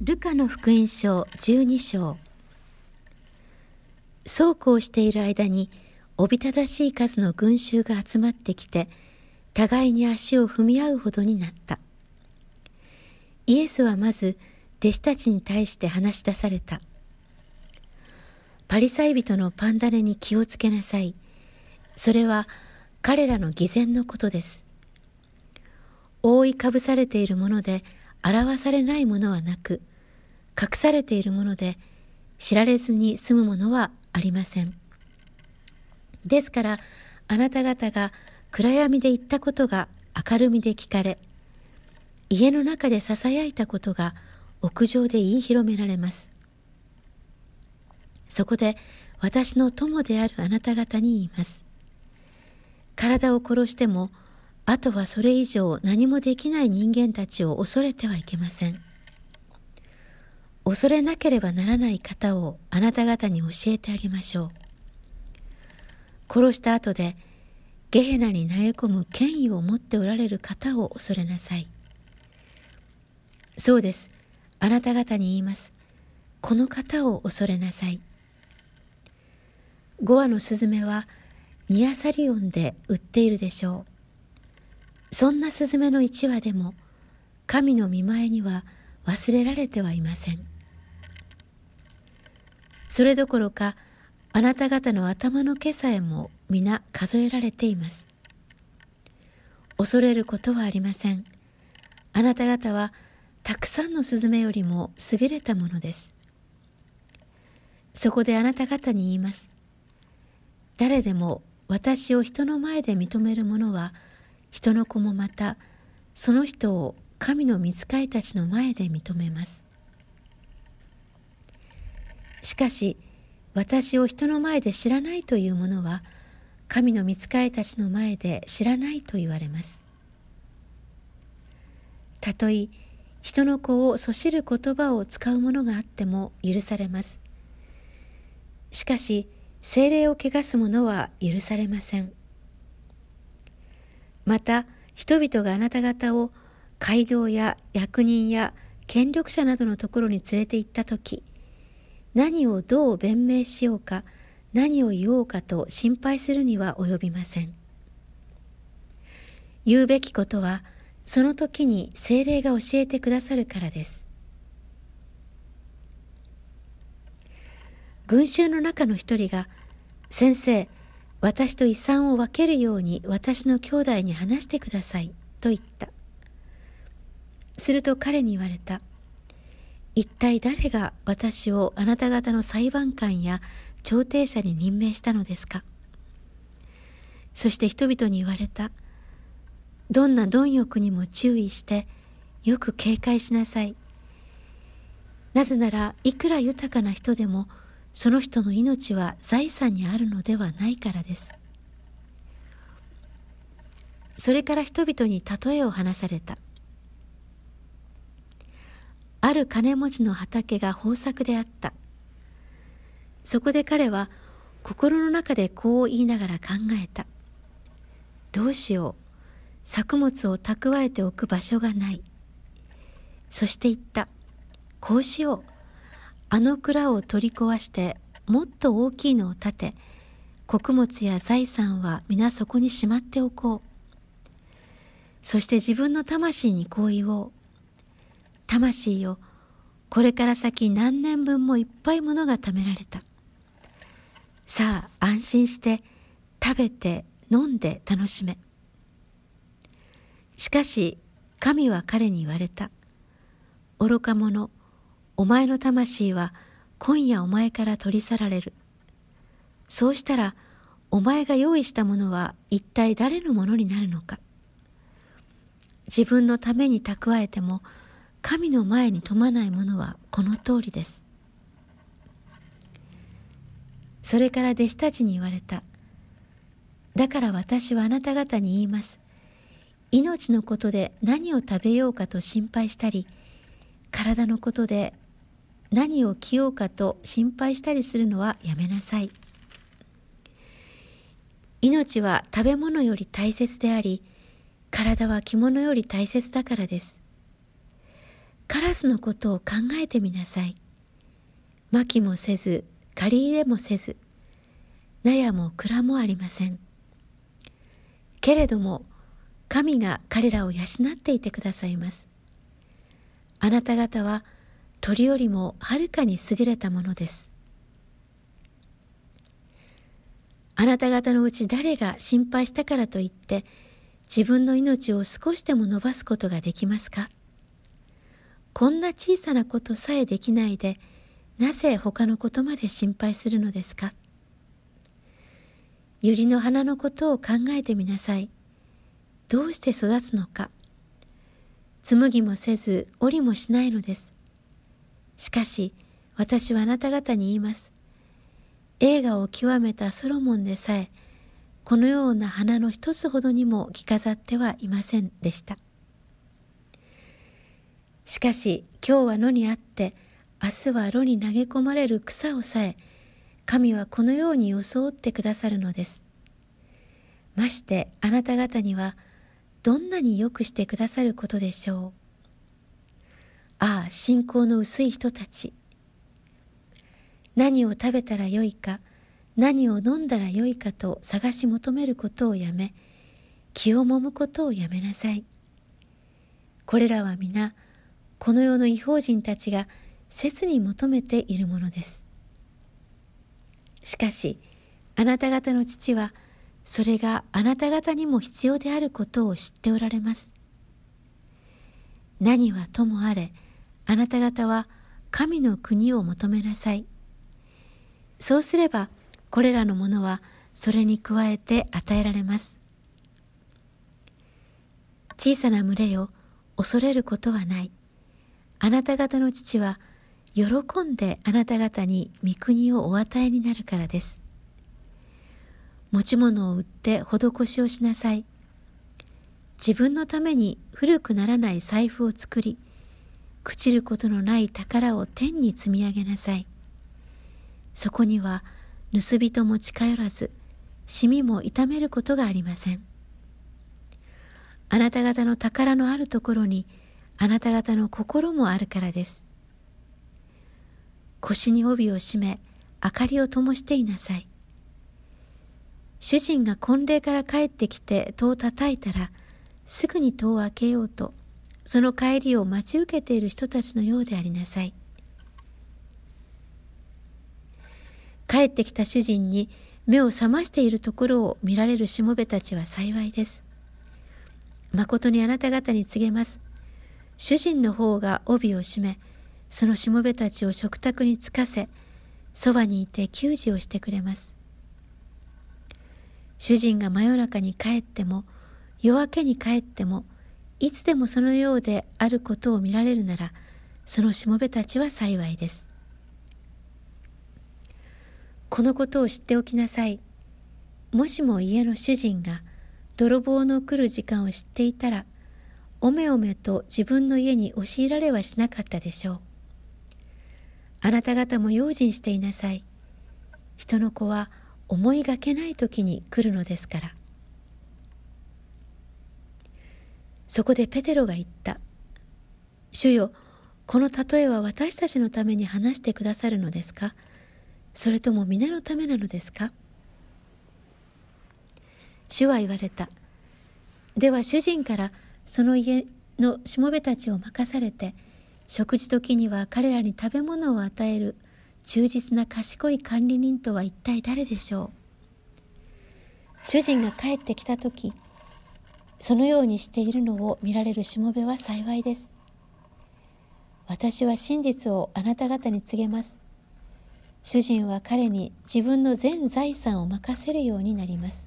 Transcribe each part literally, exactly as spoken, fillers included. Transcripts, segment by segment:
ルカの福音書じゅうに章。そうこうしている間におびただしい数の群衆が集まってきて、互いに足を踏み合うほどになった。イエスはまず弟子たちに対して話し出された。パリサイ人のパンダネに気をつけなさい。それは彼らの偽善のことです。覆いかぶされているもので表されないものはなく、隠されているもので知られずに済むものはありません。ですから、あなた方が暗闇で言ったことが明るみで聞かれ、家の中で囁いたことが屋上で言い広められます。そこで私の友であるあなた方に言います。体を殺しても、あとはそれ以上何もできない人間たちを恐れてはいけません。恐れなければならない方をあなた方に教えてあげましょう。殺した後でゲヘナに投げ込む権威を持っておられる方を恐れなさい。そうです。あなた方に言います。この方を恐れなさい。ご羽のスズメはニアサリオンで売っているでしょう。そんなスズメの一羽でも神の御前には忘れられてはいません。それどころかあなた方の頭の毛さえも皆数えられています。恐れることはありません。あなた方はたくさんのスズメよりも優れたものです。そこであなた方に言います。誰でも私を人の前で認める者は、人の子もまたその人を神の御使いたちの前で認めます。しかし、私を人の前で知らないという者は、神の御使いたちの前で知らないと言われます。たとえ人の子をそしる言葉を使うものがあっても許されます。しかし、聖霊を汚す者は許されません。また、人々があなた方を街道や役人や権力者などのところに連れて行ったとき、何をどう弁明しようか、何を言おうかと心配するには及びません。言うべきことは、その時に聖霊が教えてくださるからです。群衆の中の一人が、先生、私と遺産を分けるように私の兄弟に話してください、と言った。すると彼に言われた。一体誰が私をあなた方の裁判官や調停者に任命したのですか。そして人々に言われた。どんな貪欲にも注意してよく警戒しなさい。なぜならいくら豊かな人でもその人の命は財産にあるのではないからです。それから人々に例えを話された。ある金持ちの畑が豊作であった。そこで彼は心の中でこう言いながら考えた。どうしよう。作物を蓄えておく場所がない。そして言った。こうしよう。あの蔵を取り壊してもっと大きいのを建て、穀物や財産は皆そこにしまっておこう。そして自分の魂にこう言おう。魂よ、これから先何年分もいっぱいものが貯められた。さあ安心して食べて飲んで楽しめ。しかし神は彼に言われた。愚か者、お前の魂は今夜お前から取り去られる。そうしたらお前が用意したものは一体誰のものになるのか。自分のために蓄えても神の前に富まないものはこの通りです。それから弟子たちに言われた。だから私はあなた方に言います。命のことで何を食べようかと心配したり、体のことで何を着ようかと心配したりするのはやめなさい。命は食べ物より大切であり、体は着物より大切だからです。カラカースのことを考えてみなさい。まきもせず、借り入れもせず、納屋も蔵もありません。けれども、神が彼らを養っていてくださいます。あなた方は鳥よりもはるかに優れたものです。あなた方のうち誰が心配したからといって自分の命を少しでも伸ばすことができますか？こんな小さなことさえできないで、なぜ他のことまで心配するのですか？百合の花のことを考えてみなさい。どうして育つのか。紡ぎもせず織りもしないのです。しかし私はあなた方に言います。栄華を極めたソロモンでさえこのような花の一つほどにも着飾ってはいませんでした。しかし今日は野にあって明日は炉に投げ込まれる草をさえ神はこのように装ってくださるのです。ましてあなた方にはどんなによくしてくださることでしょう。ああ、信仰の薄い人たち。何を食べたらよいか、何を飲んだらよいかと探し求めることをやめ、気をもむことをやめなさい。これらは皆、この世の異邦人たちが切に求めているものです。しかし、あなた方の父は、それがあなた方にも必要であることを知っておられます。何はともあれ、あなた方は神の国を求めなさい。そうすれば、これらのものはそれに加えて与えられます。小さな群れよ、恐れることはない。あなた方の父は喜んであなた方に御国をお与えになるからです。持ち物を売って施しをしなさい。自分のために古くならない財布を作り、朽ちることのない宝を天に積み上げなさい。そこには盗人も近寄らず、シミも痛めることがありません。あなた方の宝のあるところに、あなた方の心もあるからです。腰に帯を締め、明かりを灯していなさい。主人が婚礼から帰ってきて戸を叩いたら、すぐに戸を開けようと、その帰りを待ち受けている人たちのようでありなさい。帰ってきた主人に目を覚ましているところを見られるしもべたちは幸いです。まことにあなた方に告げます。主人の方が帯を締め、そのしもべたちを食卓につかせ、そばにいて給仕をしてくれます。主人が真夜中に帰っても、夜明けに帰っても、いつでもそのようであることを見られるなら、そのしもべたちは幸いです。このことを知っておきなさい。もしも家の主人が泥棒の来る時間を知っていたら、おめおめと自分の家に押し入られはしなかったでしょう。あなた方も用心していなさい。人の子は思いがけない時に来るのですから。そこでペテロが言った。主よ、この例えは私たちのために話してくださるのですか？それとも皆のためなのですか？主は言われた。では主人からその家のしもべたちを任されて、食事時には彼らに食べ物を与える忠実な賢い管理人とは一体誰でしょう。主人が帰ってきた時、そのようにしているのを見られるしもべは幸いです。私は真実をあなた方に告げます。主人は彼に自分の全財産を任せるようになります。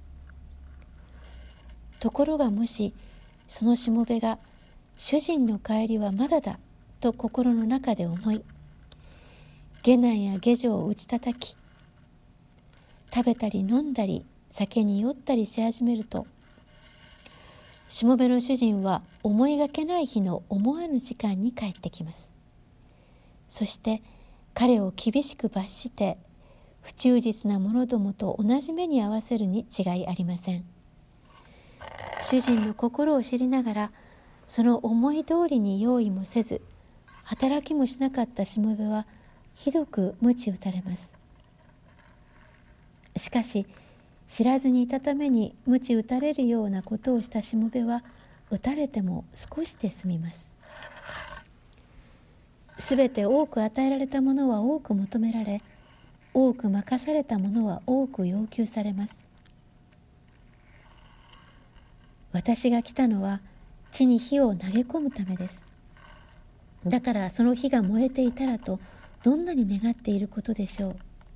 ところがもしそのしもべが主人の帰りはまだだと心の中で思い、下男や下女を打ち叩き、食べたり飲んだり酒に酔ったりし始めると、しもべの主人は思いがけない日の思わぬ時間に帰ってきます。そして彼を厳しく罰して、不忠実な者どもと同じ目に合わせるに違いありません。主人の心を知りながら、 その思い通りに用意もせず、働きもしなかったしもべはひどく鞭打たれます。しかし、知らずにいたために鞭打たれるようなことをしたしもべは、打たれても少しで済みます。すべて多く与えられたものは多く求められ、多く任されたものは多く要求されます。私が来たのは地に火を投げ込むためです。だからその火が燃えていたらとどんなに願っていることでしょう。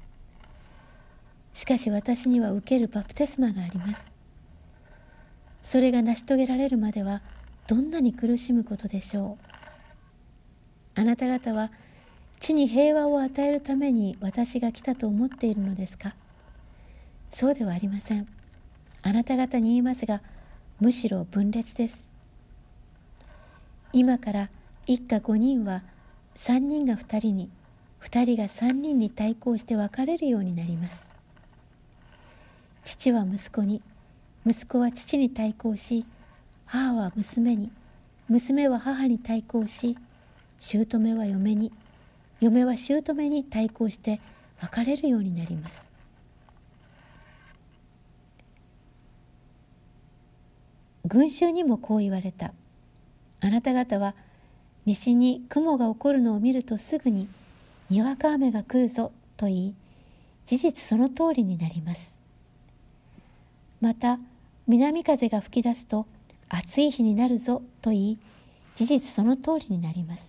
しかし私には受けるバプテスマがあります。それが成し遂げられるまではどんなに苦しむことでしょう。あなた方は地に平和を与えるために私が来たと思っているのですか？そうではありません。あなた方に言いますが、むしろ分裂です。今から一家五人は三人が二人に、二人が三人に対抗して分かれるようになります。父は息子に、息子は父に対抗し、母は娘に、娘は母に対抗し、姑は嫁に、嫁は姑に対抗して分かれるようになります。群衆にもこう言われた。あなた方は西に雲が起こるのを見るとすぐににわか雨が来るぞと言い、事実その通りになります。また南風が吹き出すと暑い日になるぞと言い、事実その通りになります。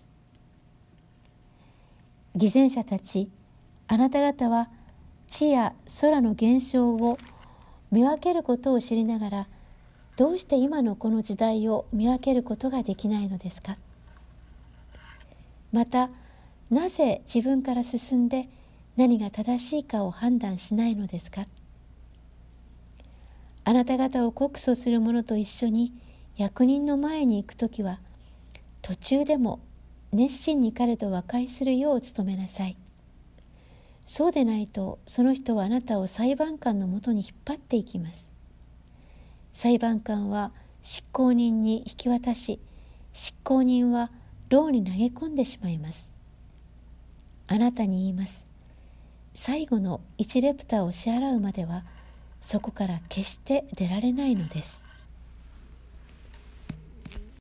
偽善者たち、あなた方は地や空の現象を見分けることを知りながら、どうして今のこの時代を見分けることができないのですか？また、なぜ自分から進んで何が正しいかを判断しないのですか？あなた方を告訴する者と一緒に役人の前に行くときは、途中でも熱心に彼と和解するよう努めなさい。そうでないと、その人はあなたを裁判官のもとに引っ張っていきます。裁判官は執行人に引き渡し、執行人は牢に投げ込んでしまいます。あなたに言います。最後の一レプターを支払うまでは、そこから決して出られないのです。